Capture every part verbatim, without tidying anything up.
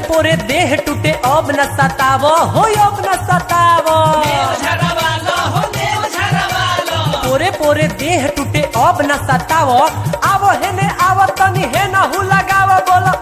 पोरे देह टूटे अब न सतावो हो अब न सतावो पोरे पोरे देह टूटे अब न सतावो आवो हेने आवो तनी हे न हु लगावो बोलो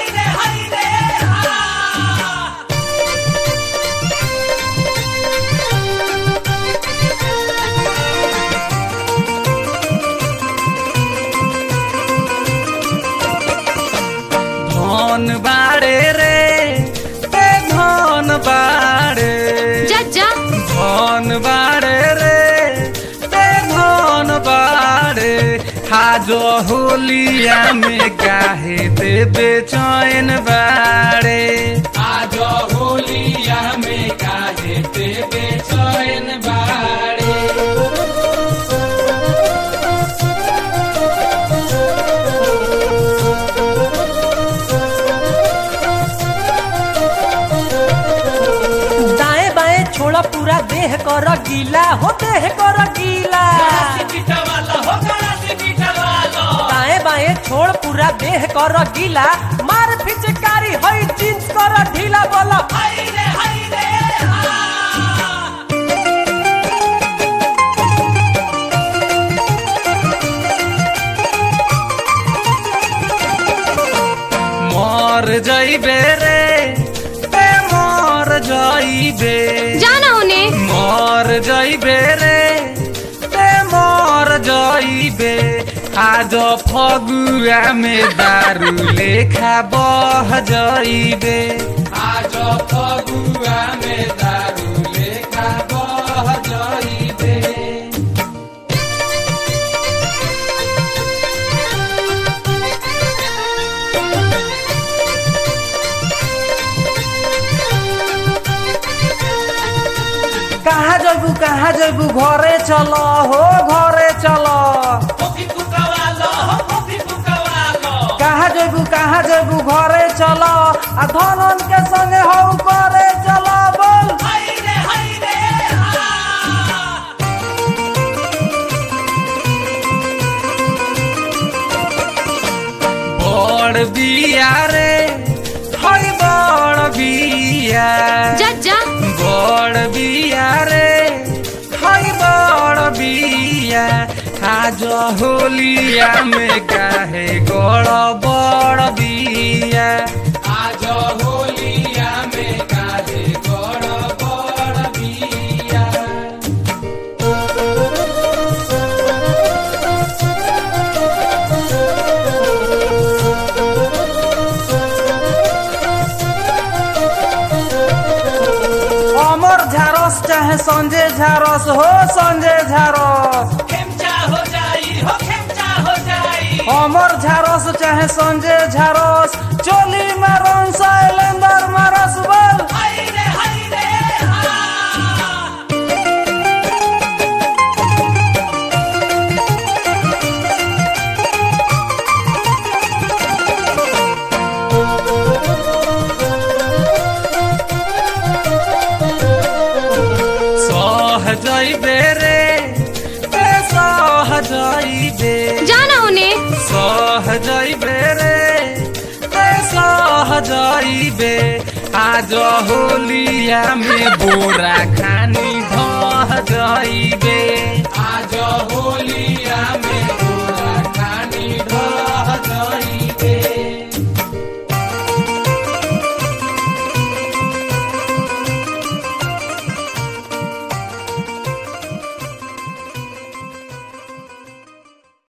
धन बाड़े रे ते धन बाड़े जज्जा धन बाड़े रे ते धन बाड़े हाजो होलिया में गाहे ते बेचैन बाड़े हाजो होलिया में गाहे ते बेचैन बाड़े छोड़ा पूरा देह कर गीला हो देह कर गीला दाएं बाएं छोड़ पूरा देह कर गीला मार फिचकारी हई जींस कर ढीला बोला मर जाइबे रे मर जाइबे जाना उन्हें मर जाइबे रे ते मर जाइबे आज फगुआ में दारू लेखा बह जाइबे आज फगुआ में दारू लेखा बह जाइबे कहाँ जबू कहाँ जबू घरे चलो हो घरे चलो कहाँ जबू कहाँ जबू घरे चलो आ धनन के संगे हो करे चलो बोल बड़ बिया रे हई बड़ बिया जज्जा बड़ बिया रे हई बड़ बिया आज होलिया में गाहे गड़ बड़ बिया आज होलिया में गाहे गड़ बड़ बिया अमर झारस चाहे संजय झारस हो संजय झारस अमर झारस चाहे संजय झारस चोली मारन शैलेंद्र मारस बोल सह जाइबे रे ते सह जाइबे जाना उन्हें सह जाइबे रे ते सह जाइबे आज होलिया में बोरा खानी धह जाइबे